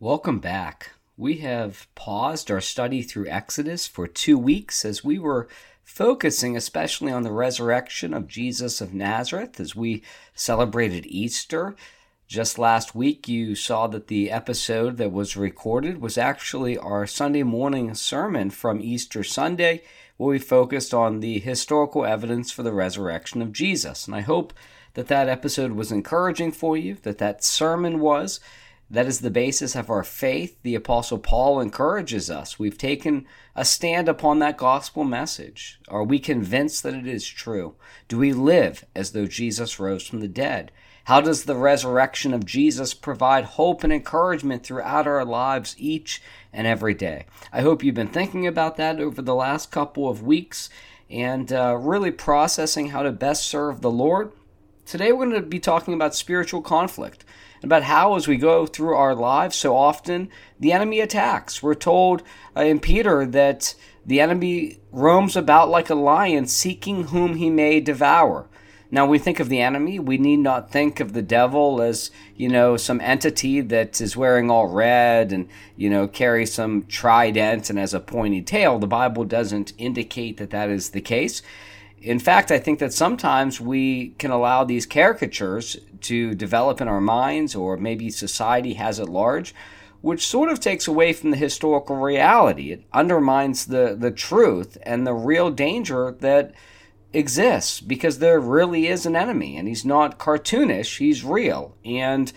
Welcome back. We have paused our study through Exodus for 2 weeks as we were focusing especially on the resurrection of Jesus of Nazareth as we celebrated Easter. Just last week, you saw that the episode that was recorded was actually our Sunday morning sermon from Easter Sunday, where we focused on the historical evidence for the resurrection of Jesus. And I hope that that episode was encouraging for you, that sermon was. That is the basis of our faith. The Apostle Paul encourages us. We've taken a stand upon that gospel message. Are we convinced that it is true? Do we live as though Jesus rose from the dead? How does the resurrection of Jesus provide hope and encouragement throughout our lives each and every day? I hope you've been thinking about that over the last couple of weeks and really processing how to best serve the Lord. Today we're going to be talking about spiritual conflict, about how as we go through our lives, so often the enemy attacks. We're told in Peter that the enemy roams about like a lion, seeking whom he may devour. Now, when we think of the enemy, we need not think of the devil as, some entity that is wearing all red and, carries some trident and has a pointy tail. The Bible doesn't indicate that that is the case. In fact, I think that sometimes we can allow these caricatures to develop in our minds, or maybe society has at large, which sort of takes away from the historical reality. It undermines the truth and the real danger that exists, because there really is an enemy, and he's not cartoonish, he's real. And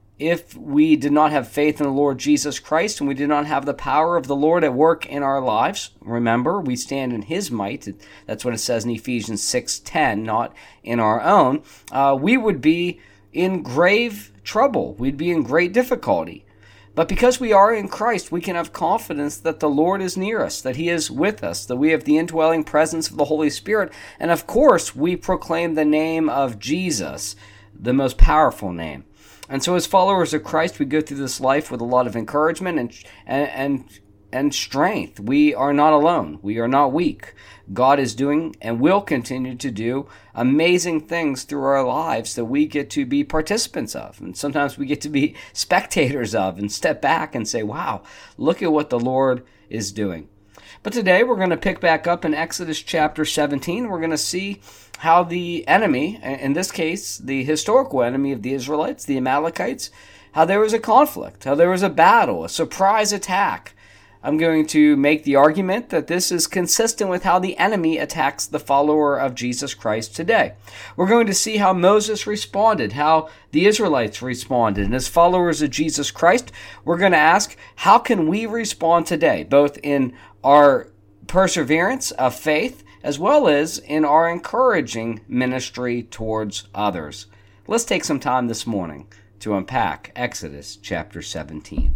if we did not have faith in the Lord Jesus Christ and we did not have the power of the Lord at work in our lives, remember, we stand in his might. That's what it says in Ephesians 6:10, not in our own. We would be in grave trouble. We'd be in great difficulty. But because we are in Christ, we can have confidence that the Lord is near us, that he is with us, that we have the indwelling presence of the Holy Spirit. And of course, we proclaim the name of Jesus, the most powerful name. And so as followers of Christ, we go through this life with a lot of encouragement and strength. We are not alone. We are not weak. God is doing and will continue to do amazing things through our lives that we get to be participants of. And sometimes we get to be spectators of and step back and say, wow, look at what the Lord is doing. But today we're going to pick back up in Exodus chapter 17. We're going to see how the enemy, in this case, the historical enemy of the Israelites, the Amalekites, how there was a conflict, how there was a battle, a surprise attack. I'm going to make the argument that this is consistent with how the enemy attacks the follower of Jesus Christ today. We're going to see how Moses responded, how the Israelites responded, and as followers of Jesus Christ, we're going to ask, how can we respond today, both in our perseverance of faith, as well as in our encouraging ministry towards others. Let's take some time this morning to unpack Exodus chapter 17.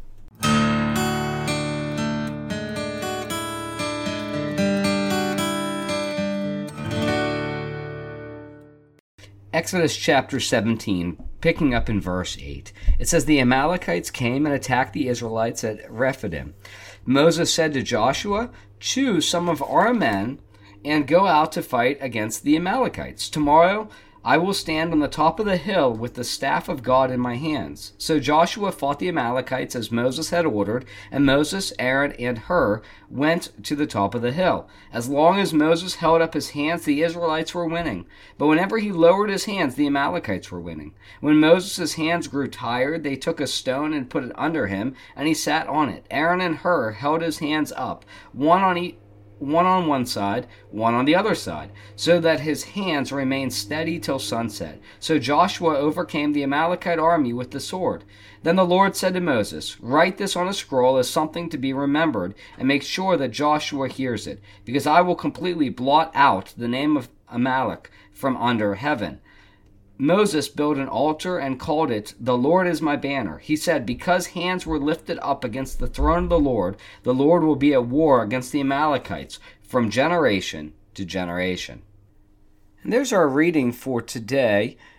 Exodus chapter 17, picking up in verse 8. It says, the Amalekites came and attacked the Israelites at Rephidim. Moses said to Joshua, choose some of our men and go out to fight against the Amalekites. Tomorrow I will stand on the top of the hill with the staff of God in my hands. So Joshua fought the Amalekites as Moses had ordered, and Moses, Aaron, and Hur went to the top of the hill. As long as Moses held up his hands, the Israelites were winning. But whenever he lowered his hands, the Amalekites were winning. When Moses' hands grew tired, they took a stone and put it under him, and he sat on it. Aaron and Hur held his hands up, one on one side, one on the other side, so that his hands remained steady till sunset. So Joshua overcame the Amalekite army with the sword. Then the Lord said to Moses, write this on a scroll as something to be remembered, and make sure that Joshua hears it, because I will completely blot out the name of Amalek from under heaven. Moses built an altar and called it, the Lord is my banner. He said, because hands were lifted up against the throne of the Lord will be at war against the Amalekites from generation to generation. And there's our reading for today.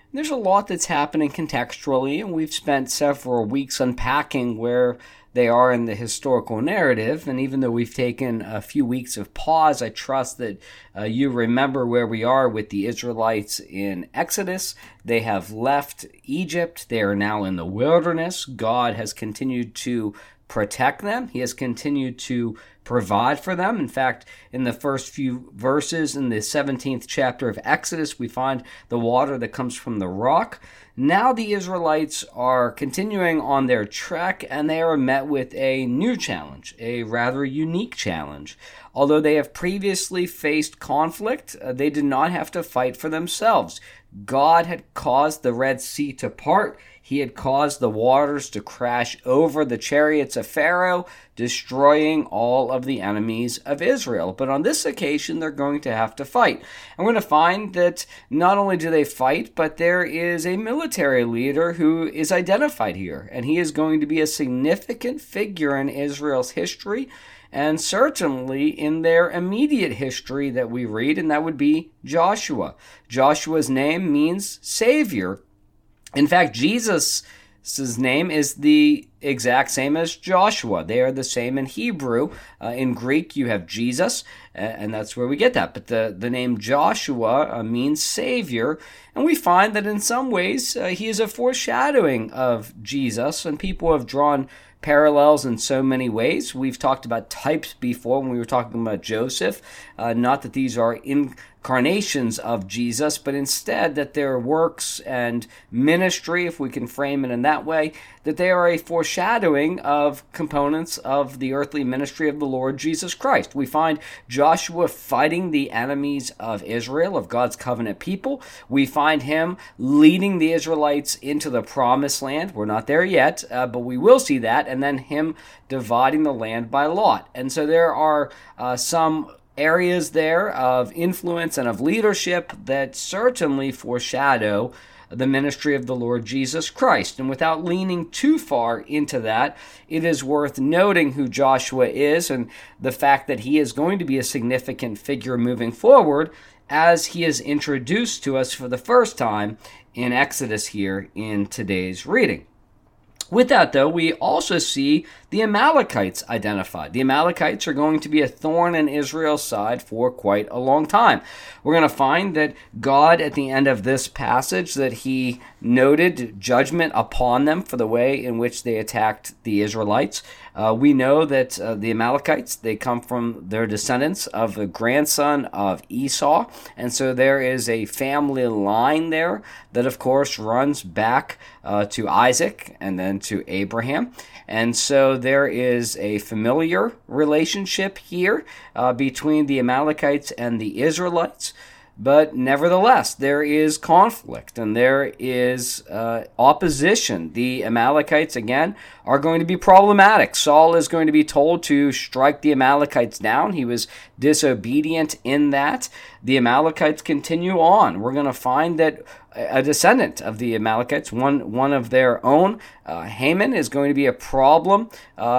There's a lot that's happening contextually, and we've spent several weeks unpacking where they are in the historical narrative. And even though we've taken a few weeks of pause, I trust that you remember where we are with the Israelites in Exodus. They have left Egypt. They are now in the wilderness. God has continued to protect them. He has continued to provide for them. In fact, in the first few verses in the 17th chapter of Exodus, we find the water that comes from the rock. Now the Israelites are continuing on their trek, and they are met with a new challenge, a rather unique challenge. Although they have previously faced conflict, they did not have to fight for themselves. God had caused the Red Sea to part. He had caused the waters to crash over the chariots of Pharaoh, destroying all of the enemies of Israel. But on this occasion, they're going to have to fight. And we're going to find that not only do they fight, but there is a military leader who is identified here. And he is going to be a significant figure in Israel's history, and certainly in their immediate history that we read, and that would be Joshua. Joshua's name means Savior. In fact, Jesus' name is the exact same as Joshua. They are the same in Hebrew. In Greek, you have Jesus, and that's where we get that. But the name Joshua means Savior, and we find that in some ways he is a foreshadowing of Jesus, and people have drawn parallels in so many ways. We've talked about types before when we were talking about Joseph. Not that these are incarnations of Jesus, but instead that their works and ministry, if we can frame it in that way, that they are a foreshadowing of components of the earthly ministry of the Lord Jesus Christ. We find Joshua fighting the enemies of Israel, of God's covenant people. We find him leading the Israelites into the promised land. We're not there yet, but we will see that, and then him dividing the land by lot. And so there are some areas there of influence and of leadership that certainly foreshadow the ministry of the Lord Jesus Christ. And without leaning too far into that, it is worth noting who Joshua is and the fact that he is going to be a significant figure moving forward as he is introduced to us for the first time in Exodus here in today's reading. With that, though, we also see the Amalekites identified. The Amalekites are going to be a thorn in Israel's side for quite a long time. We're going to find that God, at the end of this passage, that he noted judgment upon them for the way in which they attacked the Israelites. We know that the Amalekites, they come from their descendants of the grandson of Esau, and so there is a family line there that, of course, runs back to Isaac and then to Abraham. And so there is a familiar relationship here between the Amalekites and the Israelites. But nevertheless, there is conflict and there is opposition. The Amalekites, again, are going to be problematic. Saul is going to be told to strike the Amalekites down. He was disobedient in that. The Amalekites continue on. We're going to find that a descendant of the Amalekites, one of their own, Haman, is going to be a problem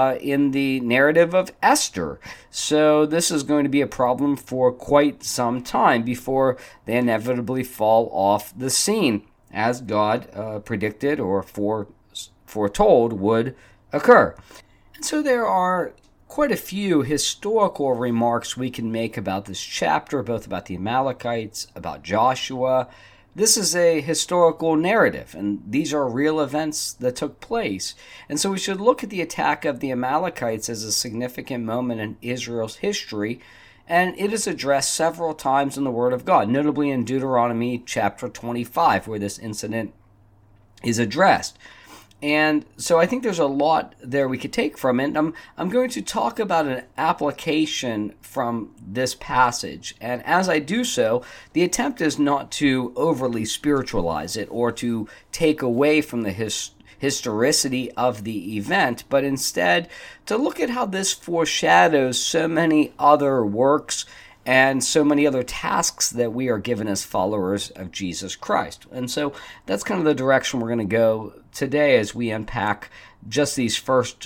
in the narrative of Esther. So this is going to be a problem for quite some time before they inevitably fall off the scene, as God predicted or foretold would occur. And so there are quite a few historical remarks we can make about this chapter, both about the Amalekites, about Joshua. This is a historical narrative, and these are real events that took place. And so we should look at the attack of the Amalekites as a significant moment in Israel's history, and it is addressed several times in the Word of God, notably in Deuteronomy chapter 25, where this incident is addressed. And so I think there's a lot there we could take from it. I'm going to talk about an application from this passage. And as I do so, the attempt is not to overly spiritualize it or to take away from the historicity of the event, but instead to look at how this foreshadows so many other works and so many other tasks that we are given as followers of Jesus Christ. And so that's kind of the direction we're going to go today as we unpack just these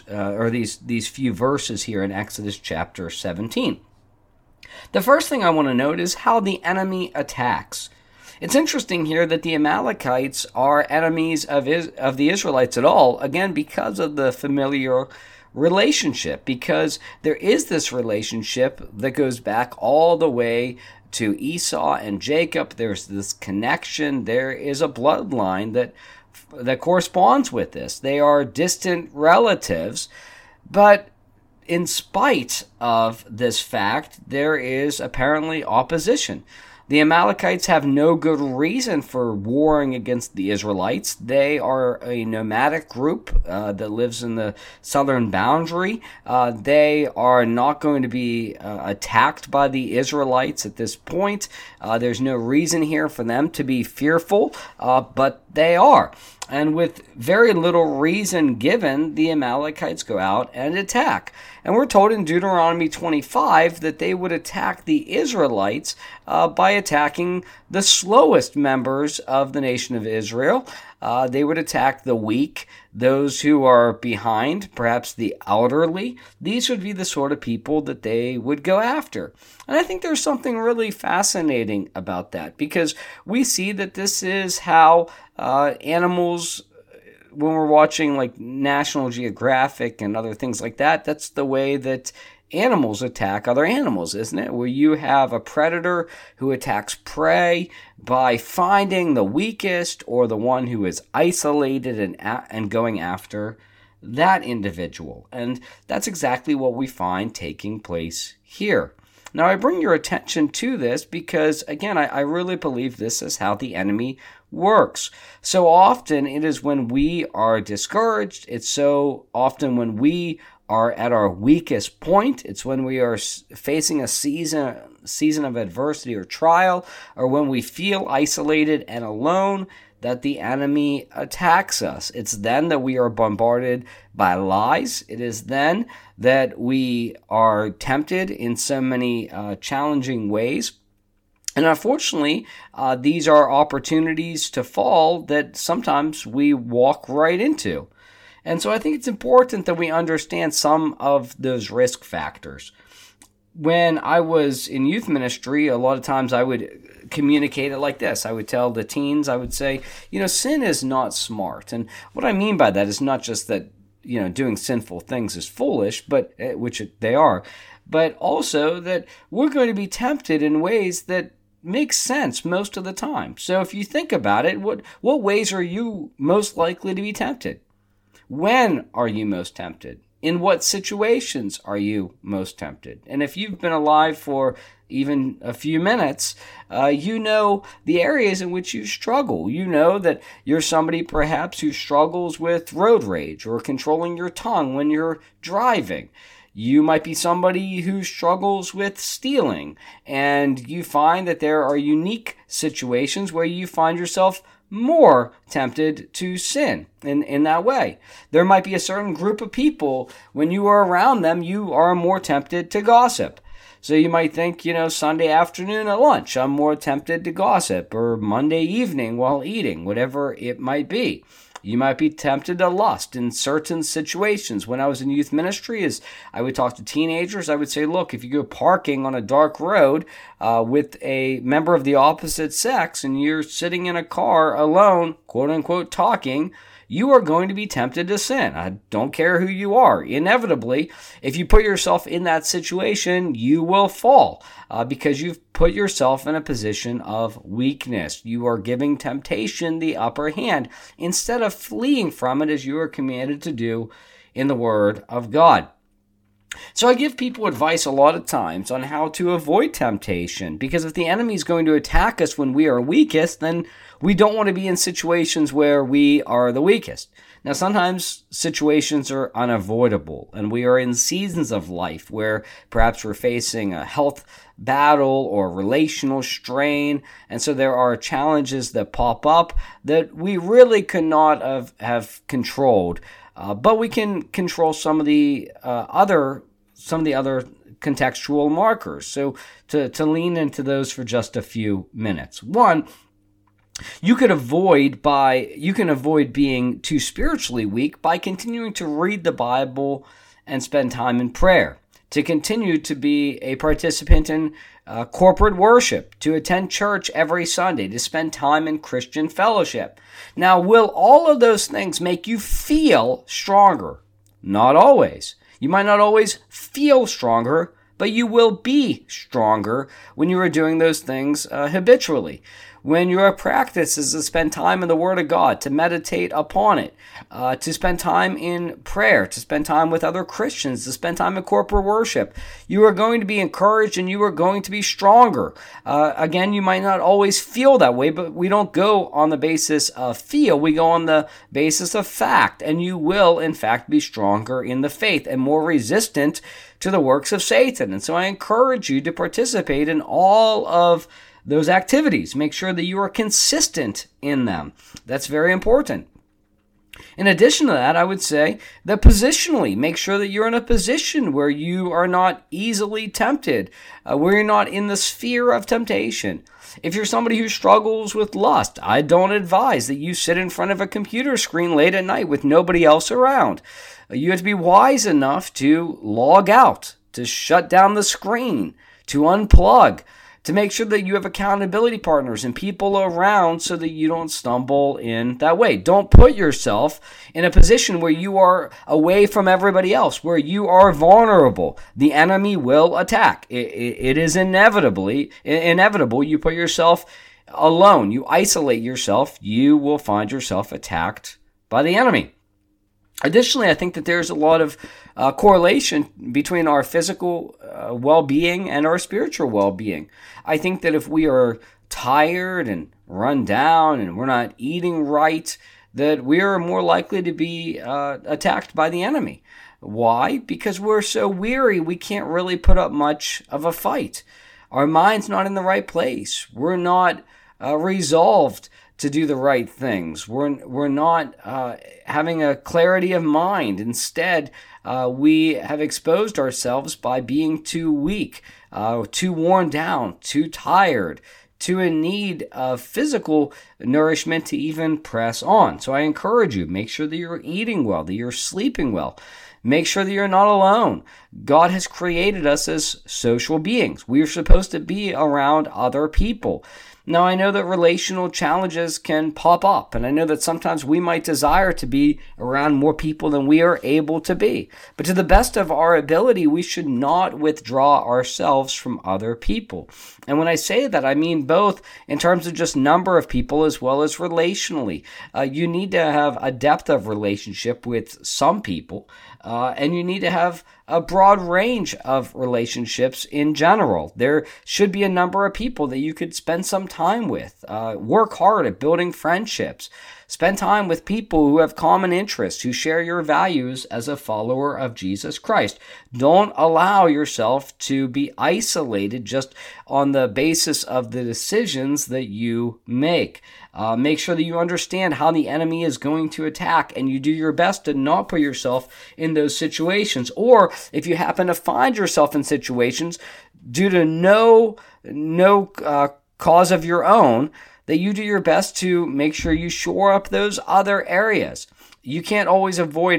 these few verses here in Exodus chapter 17. The first thing I want to note is how the enemy attacks. It's interesting here that the Amalekites are enemies of the Israelites at all, again, because of the familiar relationship, because there is this relationship that goes back all the way to Esau and Jacob. There's this connection. There is a bloodline that corresponds with this. They are distant relatives, but in spite of this fact, there is apparently opposition. The Amalekites have no good reason for warring against the Israelites. They are a nomadic group that lives in the southern boundary. They are not going to be attacked by the Israelites at this point. There's no reason here for them to be fearful, but they are. And with very little reason given, the Amalekites go out and attack. And we're told in Deuteronomy 25 that they would attack the Israelites by attacking the slowest members of the nation of Israel. They would attack the weak, those who are behind, perhaps the elderly. These would be the sort of people that they would go after. And I think there's something really fascinating about that, because we see that this is how animals, when we're watching like National Geographic and other things like that, that's the way that animals attack other animals, isn't it? Where you have a predator who attacks prey by finding the weakest or the one who is isolated and going after that individual. And that's exactly what we find taking place here. Now, I bring your attention to this because, again, I really believe this is how the enemy works. So often it is when we are discouraged. It's so often when we are at our weakest point. It's when we are facing a season of adversity or trial, or when we feel isolated and alone, that the enemy attacks us. It's then that we are bombarded by lies. It is then that we are tempted in so many challenging ways. And unfortunately, these are opportunities to fall that sometimes we walk right into. And so I think it's important that we understand some of those risk factors. When I was in youth ministry, a lot of times I would communicate it like this. I would tell the teens, I would say, sin is not smart. And what I mean by that is not just that, doing sinful things is foolish, but which they are, but also that we're going to be tempted in ways that make sense most of the time. So if you think about it, what ways are you most likely to be tempted? When are you most tempted? In what situations are you most tempted? And if you've been alive for even a few minutes, you know the areas in which you struggle. You know that you're somebody perhaps who struggles with road rage or controlling your tongue when you're driving. You might be somebody who struggles with stealing, and you find that there are unique situations where you find yourself more tempted to sin in that way. There might be a certain group of people, when you are around them, you are more tempted to gossip. So you might think, Sunday afternoon at lunch, I'm more tempted to gossip, or Monday evening while eating, whatever it might be. You might be tempted to lust in certain situations. When I was in youth ministry, as I would talk to teenagers, I would say, look, if you go parking on a dark road with a member of the opposite sex and you're sitting in a car alone, quote unquote, talking, you are going to be tempted to sin. I don't care who you are. Inevitably, if you put yourself in that situation, you will fall because you've put yourself in a position of weakness. You are giving temptation the upper hand instead of fleeing from it as you are commanded to do in the Word of God. So I give people advice a lot of times on how to avoid temptation, because if the enemy is going to attack us when we are weakest, then we don't want to be in situations where we are the weakest. Now, sometimes situations are unavoidable, and we are in seasons of life where perhaps we're facing a health battle or relational strain, and so there are challenges that pop up that we really could not have controlled. But we can control some of the other contextual markers. So to lean into those for just a few minutes. One, you can avoid being too spiritually weak by continuing to read the Bible and spend time in prayer. to continue to be a participant in corporate worship, to attend church every Sunday, to spend time in Christian fellowship. Now, will all of those things make you feel stronger? Not always. You might not always feel stronger, but you will be stronger when you are doing those things habitually. When your practice is to spend time in the Word of God, to meditate upon it, to spend time in prayer, to spend time with other Christians, to spend time in corporate worship, you are going to be encouraged and you are going to be stronger. Again, you might not always feel that way, but we don't go on the basis of feel. We go on the basis of fact, and you will, in fact, be stronger in the faith and more resistant to the works of Satan. And so I encourage you to participate in all of those activities. Make sure that you are consistent in them. That's very important. In addition to that, I would say that positionally, make sure that you're in a position where you are not easily tempted, where you're not in the sphere of temptation. If you're somebody who struggles with lust, I don't advise that you sit in front of a computer screen late at night with nobody else around. You have to be wise enough to log out, to shut down the screen, to unplug, to make sure that you have accountability partners and people around so that you don't stumble in that way. Don't put yourself in a position where you are away from everybody else, where you are vulnerable. The enemy will attack. It is inevitable. You put yourself alone. You isolate yourself. You will find yourself attacked by the enemy. Additionally, I think that there's a lot of correlation between our physical well-being and our spiritual well-being. I think that if we are tired and run down and we're not eating right, that we are more likely to be attacked by the enemy. Why? Because we're so weary, we can't really put up much of a fight. Our mind's not in the right place. We're not resolved to do the right things. We're not having a clarity of mind. Instead, we have exposed ourselves by being too weak, too worn down, too tired, too in need of physical nourishment to even press on. So I encourage you, make sure that you're eating well, that you're sleeping well. Make sure that you're not alone. God has created us as social beings. We are supposed to be around other people. Now, I know that relational challenges can pop up, and I know that sometimes we might desire to be around more people than we are able to be. But to the best of our ability, we should not withdraw ourselves from other people. And when I say that, I mean both in terms of just number of people as well as relationally. You need to have a depth of relationship with some people, and you need to have a broad range of relationships in general. There should be a number of people that you could spend some time with. Work hard at building friendships. Spend time with people who have common interests, who share your values as a follower of Jesus Christ. Don't allow yourself to be isolated just on the basis of the decisions that you make. Make sure that you understand how the enemy is going to attack, and you do your best to not put yourself in those situations. Or if you happen to find yourself in situations due to no cause of your own, that you do your best to make sure you shore up those other areas. You can't always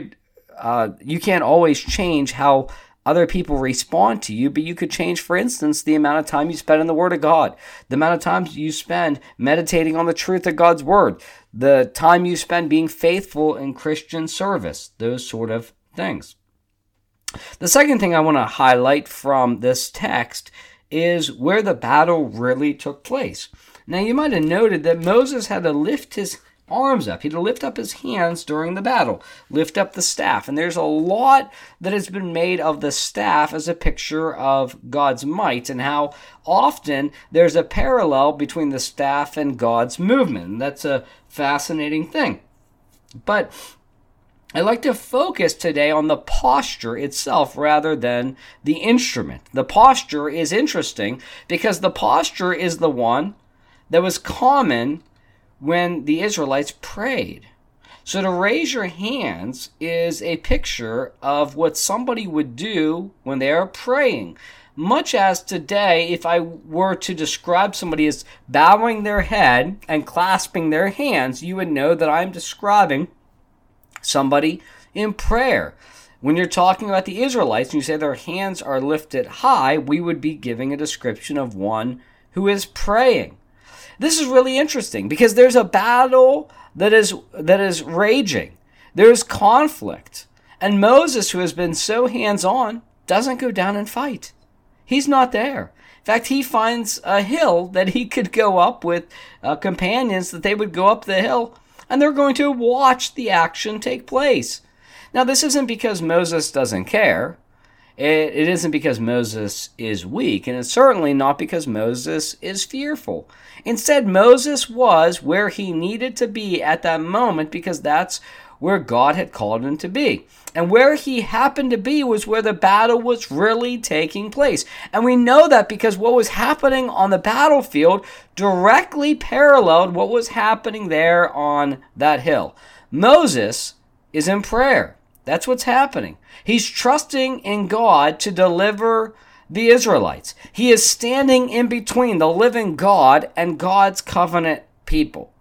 change how other people respond to you, but you could change, for instance, the amount of time you spend in the Word of God, the amount of time you spend meditating on the truth of God's Word, the time you spend being faithful in Christian service, those sort of things. The second thing I want to highlight from this text is where the battle really took place. Now, you might have noted that Moses had to lift his arms up. He had to lift up his hands during the battle, lift up the staff. And there's a lot that has been made of the staff as a picture of God's might, and how often there's a parallel between the staff and God's movement. And that's a fascinating thing. But I'd like to focus today on the posture itself rather than the instrument. The posture is interesting because the posture is the one that was common when the Israelites prayed. So to raise your hands is a picture of what somebody would do when they are praying. Much as today, if I were to describe somebody as bowing their head and clasping their hands, you would know that I'm describing somebody in prayer. When you're talking about the Israelites and you say their hands are lifted high, we would be giving a description of one who is praying. This is really interesting because there's a battle that is raging. There's conflict. And Moses, who has been so hands-on, doesn't go down and fight. He's not there. In fact, he finds a hill that he could go up with companions, that they would go up the hill, and they're going to watch the action take place. Now, this isn't because Moses doesn't care. It isn't because Moses is weak, and it's certainly not because Moses is fearful. Instead, Moses was where he needed to be at that moment because that's where God had called him to be. And where he happened to be was where the battle was really taking place. And we know that because what was happening on the battlefield directly paralleled what was happening there on that hill. Moses is in prayer. That's what's happening. He's trusting in God to deliver the Israelites. He is standing in between the living God and God's covenant people.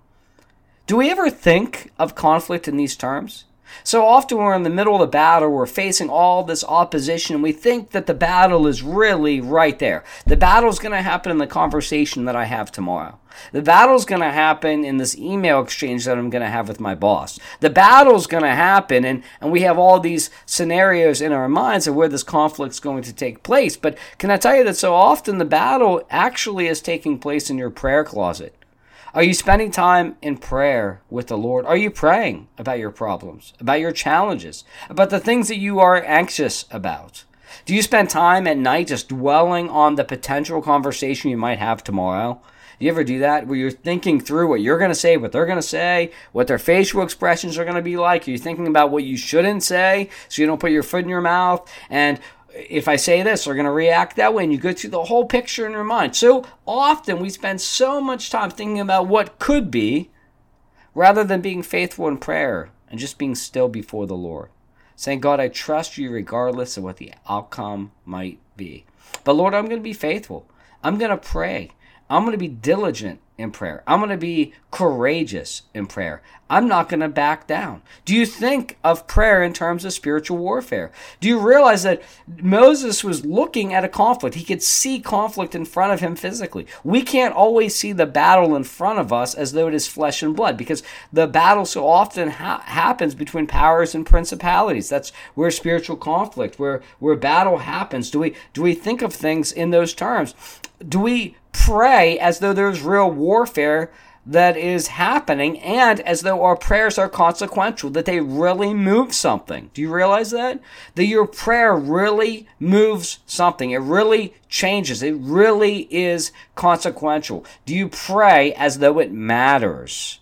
Do we ever think of conflict in these terms? So often we're in the middle of the battle, we're facing all this opposition, and we think that the battle is really right there. The battle's going to happen in the conversation that I have tomorrow. The battle's going to happen in this email exchange that I'm going to have with my boss. The battle's going to happen, and we have all these scenarios in our minds of where this conflict's going to take place. But can I tell you that so often the battle actually is taking place in your prayer closet? Are you spending time in prayer with the Lord? Are you praying about your problems, about your challenges, about the things that you are anxious about? Do you spend time at night just dwelling on the potential conversation you might have tomorrow? Do you ever do that, where you're thinking through what you're going to say, what they're going to say, what their facial expressions are going to be like? Are you thinking about what you shouldn't say so you don't put your foot in your mouth? And if I say this, they're going to react that way, and you go through the whole picture in your mind. So often we spend so much time thinking about what could be rather than being faithful in prayer and just being still before the Lord. Saying, God, I trust you regardless of what the outcome might be. But Lord, I'm going to be faithful. I'm going to pray. I'm going to be diligent in prayer. I'm going to be courageous in prayer. I'm not going to back down. Do you think of prayer in terms of spiritual warfare? Do you realize that Moses was looking at a conflict? He could see conflict in front of him physically. We can't always see the battle in front of us as though it is flesh and blood, because the battle so often happens between powers and principalities. That's where spiritual conflict, where battle happens. Do we think of things in those terms? Do we pray as though there's real warfare that is happening, and as though our prayers are consequential, that they really move something? Do you realize that? That your prayer really moves something. It really changes. It really is consequential. Do you pray as though it matters?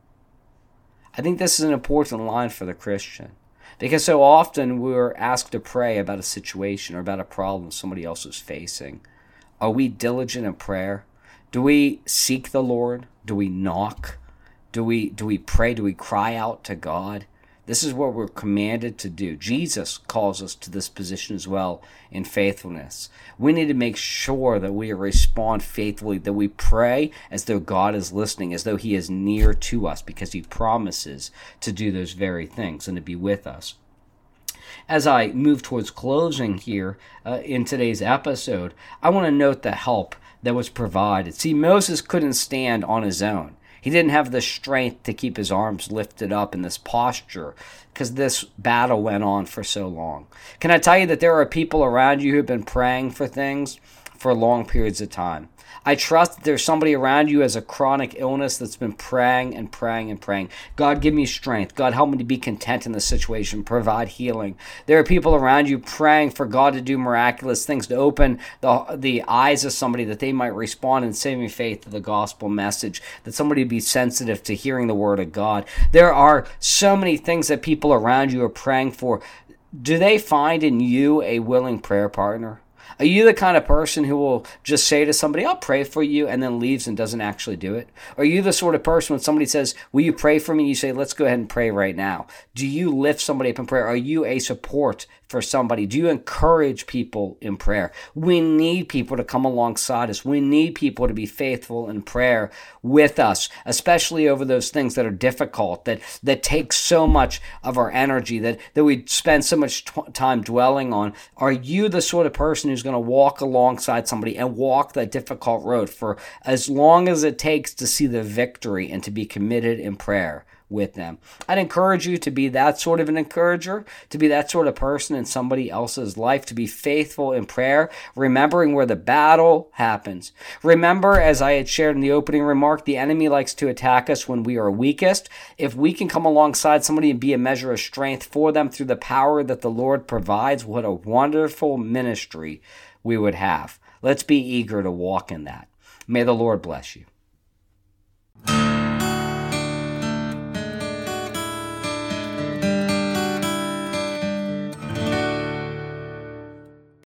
I think this is an important line for the Christian, because so often we're asked to pray about a situation or about a problem somebody else is facing. Are we diligent in prayer? Do we seek the Lord? Do we knock? Do we pray? Do we cry out to God? This is what we're commanded to do. Jesus calls us to this position as well in faithfulness. We need to make sure that we respond faithfully, that we pray as though God is listening, as though he is near to us, because he promises to do those very things and to be with us. As I move towards closing here in today's episode, I want to note the help that was provided. See, Moses couldn't stand on his own. He didn't have the strength to keep his arms lifted up in this posture because this battle went on for so long. Can I tell you that there are people around you who have been praying for things for long periods of time? I trust that there's somebody around you who has a chronic illness that's been praying and praying and praying. God, give me strength. God, help me to be content in this situation. Provide healing. There are people around you praying for God to do miraculous things, to open the eyes of somebody that they might respond in saving faith to the gospel message, that somebody be sensitive to hearing the word of God. There are so many things that people around you are praying for. Do they find in you a willing prayer partner? Are you the kind of person who will just say to somebody, I'll pray for you, and then leaves and doesn't actually do it? Are you the sort of person when somebody says, will you pray for me? You say, let's go ahead and pray right now. Do you lift somebody up in prayer? Are you a support for somebody? Do you encourage people in prayer? We need people to come alongside us. We need people to be faithful in prayer with us, especially over those things that are difficult, that take so much of our energy, that we spend so much time dwelling on. Are you the sort of person who's going to walk alongside somebody and walk that difficult road for as long as it takes to see the victory and to be committed in prayer with them? I'd encourage you to be that sort of an encourager, to be that sort of person in somebody else's life, to be faithful in prayer, remembering where the battle happens. Remember, as I had shared in the opening remark, the enemy likes to attack us when we are weakest. If we can come alongside somebody and be a measure of strength for them through the power that the Lord provides, what a wonderful ministry we would have. Let's be eager to walk in that. May the Lord bless you.